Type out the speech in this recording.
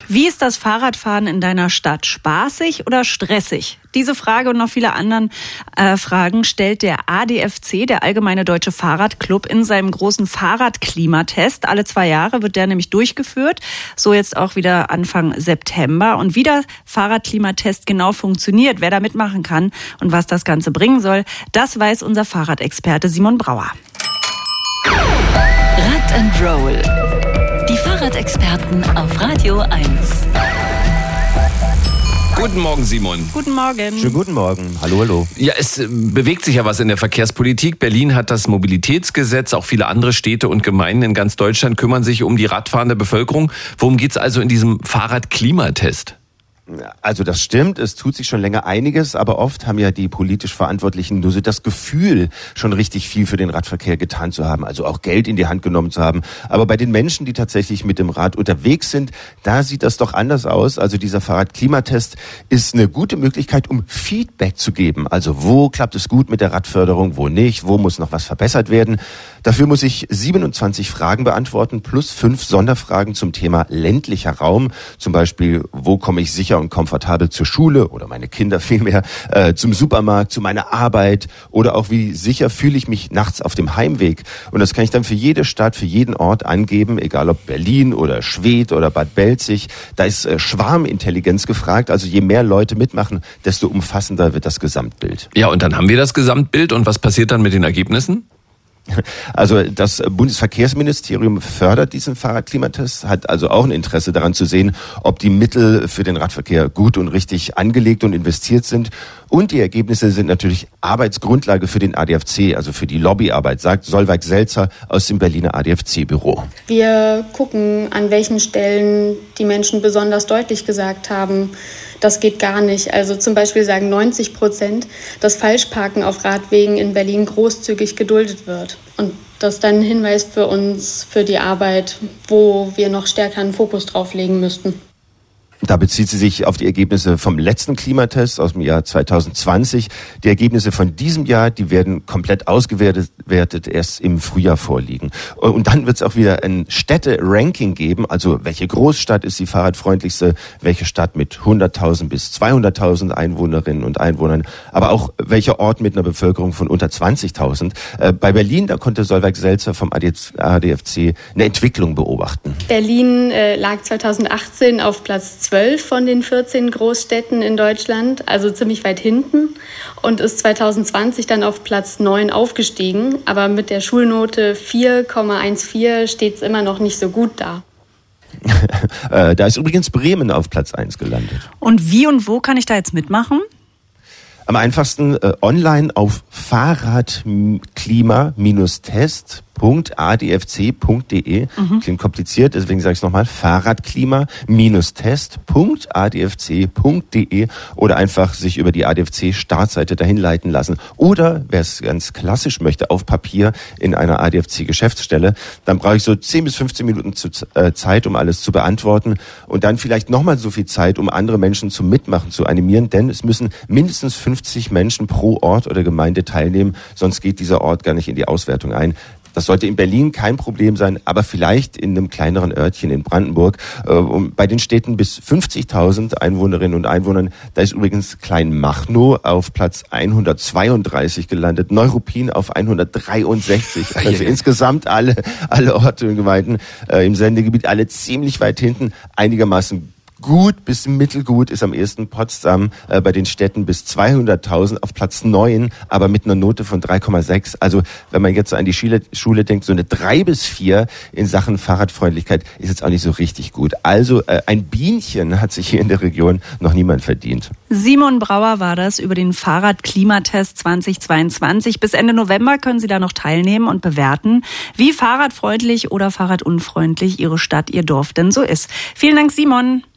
Wie ist das Fahrradfahren in deiner Stadt? Spaßig oder stressig? Diese Frage und noch viele anderen Fragen stellt der ADFC, der Allgemeine Deutsche Fahrradclub, in seinem großen Fahrradklimatest. Alle 2 Jahre wird der nämlich durchgeführt. So jetzt auch wieder Anfang September. Und wie der Fahrradklimatest genau funktioniert, wer da mitmachen kann und was das Ganze bringen soll, das weiß unser Fahrradexperte Simon Brauer. Rad and Roll. Die Fahrradexperten auf Radio 1. Guten Morgen, Simon. Guten Morgen. Schönen guten Morgen. Hallo, hallo. Ja, es bewegt sich ja was in der Verkehrspolitik. Berlin hat das Mobilitätsgesetz, auch viele andere Städte und Gemeinden in ganz Deutschland kümmern sich um die radfahrende Bevölkerung. Worum geht's also in diesem Fahrradklimatest? Also das stimmt, es tut sich schon länger einiges, aber oft haben ja die politisch Verantwortlichen nur so das Gefühl, schon richtig viel für den Radverkehr getan zu haben, also auch Geld in die Hand genommen zu haben. Aber bei den Menschen, die tatsächlich mit dem Rad unterwegs sind, da sieht das doch anders aus. Also dieser Fahrradklimatest ist eine gute Möglichkeit, um Feedback zu geben. Also wo klappt es gut mit der Radförderung, wo nicht, wo muss noch was verbessert werden. Dafür muss ich 27 Fragen beantworten, plus 5 Sonderfragen zum Thema ländlicher Raum. Zum Beispiel, wo komme ich sicher und komfortabel zur Schule oder meine Kinder vielmehr, zum Supermarkt, zu meiner Arbeit oder auch wie sicher fühle ich mich nachts auf dem Heimweg. Und das kann ich dann für jede Stadt, für jeden Ort angeben, egal ob Berlin oder Schwedt oder Bad Belzig. Da ist Schwarmintelligenz gefragt, also je mehr Leute mitmachen, desto umfassender wird das Gesamtbild. Ja, und dann haben wir das Gesamtbild und was passiert dann mit den Ergebnissen? Also das Bundesverkehrsministerium fördert diesen Fahrradklimatest, hat also auch ein Interesse daran zu sehen, ob die Mittel für den Radverkehr gut und richtig angelegt und investiert sind. Und die Ergebnisse sind natürlich Arbeitsgrundlage für den ADFC, also für die Lobbyarbeit, sagt Solveig Selzer aus dem Berliner ADFC-Büro. Wir gucken, an welchen Stellen die Menschen besonders deutlich gesagt haben, das geht gar nicht. Also zum Beispiel sagen 90%, dass Falschparken auf Radwegen in Berlin großzügig geduldet wird. Und das ist dann ein Hinweis für uns, für die Arbeit, wo wir noch stärker einen Fokus drauf legen müssten. Da bezieht sie sich auf die Ergebnisse vom letzten Klimatest aus dem Jahr 2020. Die Ergebnisse von diesem Jahr, die werden komplett ausgewertet, erst im Frühjahr vorliegen. Und dann wird es auch wieder ein Städte-Ranking geben, also welche Großstadt ist die fahrradfreundlichste, welche Stadt mit 100.000 bis 200.000 Einwohnerinnen und Einwohnern, aber auch welcher Ort mit einer Bevölkerung von unter 20.000. Bei Berlin, da konnte Solveig Selzer vom ADFC eine Entwicklung beobachten. Berlin lag 2018 auf Platz 12 von den 14 Großstädten in Deutschland, also ziemlich weit hinten, und ist 2020 dann auf Platz 9 aufgestiegen. Aber mit der Schulnote 4,14 steht es immer noch nicht so gut da. Da ist übrigens Bremen auf Platz 1 gelandet. Und wie und wo kann ich da jetzt mitmachen? Am einfachsten online auf Fahrradklima-test.adfc.de. Klingt kompliziert, deswegen sage ich es nochmal. Fahrradklima-test.adfc.de oder einfach sich über die ADFC-Startseite dahin leiten lassen. Oder, wer es ganz klassisch möchte, auf Papier in einer ADFC-Geschäftsstelle. Dann brauche ich so 10 bis 15 Minuten Zeit, um alles zu beantworten. Und dann vielleicht nochmal so viel Zeit, um andere Menschen zum Mitmachen zu animieren. Denn es müssen mindestens 50 Menschen pro Ort oder Gemeinde teilnehmen, sonst geht dieser Ort gar nicht in die Auswertung ein. Das sollte in Berlin kein Problem sein, aber vielleicht in einem kleineren Örtchen in Brandenburg. Und bei den Städten bis 50.000 Einwohnerinnen und Einwohnern, da ist übrigens Kleinmachnow auf Platz 132 gelandet, Neuruppin auf 163. Also insgesamt alle Orte und Gemeinden im Sendegebiet, alle ziemlich weit hinten, einigermaßen gut bis mittelgut ist am ersten Potsdam, bei den Städten bis 200.000 auf Platz 9, aber mit einer Note von 3,6. Also wenn man jetzt so an die Schule denkt, so eine 3 bis 4 in Sachen Fahrradfreundlichkeit ist jetzt auch nicht so richtig gut. Also ein Bienchen hat sich hier in der Region noch niemand verdient. Simon Brauer war das über den Fahrradklimatest 2022. Bis Ende November können Sie da noch teilnehmen und bewerten, wie fahrradfreundlich oder fahrradunfreundlich Ihre Stadt, Ihr Dorf denn so ist. Vielen Dank, Simon.